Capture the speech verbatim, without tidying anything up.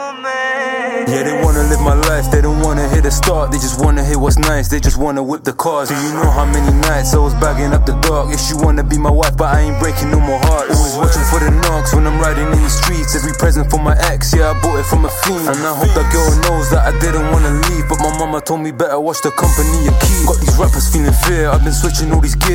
Yeah, they wanna live my life, they don't wanna hear the start. They just wanna hear what's nice, they just wanna whip the cars. Do you know how many nights I was bagging up the dark? Yes, you wanna be my wife, but I ain't breaking no more hearts. Always watching for the knocks when I'm riding in the streets. Every present for my ex, yeah, I bought it from a fiend. And I hope that girl knows that I didn't wanna leave, but my mama told me better watch the company you keep. Got these rappers feeling fear, I've been switching all these gears.